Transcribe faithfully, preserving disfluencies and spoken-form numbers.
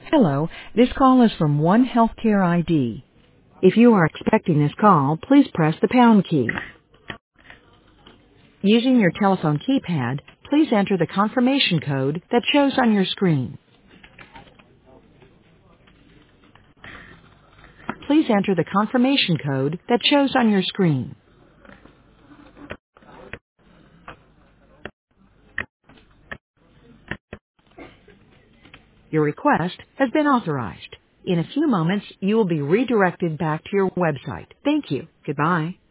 Hello, this call is from One Healthcare I D. If you are expecting this call, please press the pound key. Using your telephone keypad, please enter the confirmation code that shows on your screen. Please enter the confirmation code that shows on your screen. Your request has been authorized. In a few moments, you will be redirected back to your website. Thank you. Goodbye.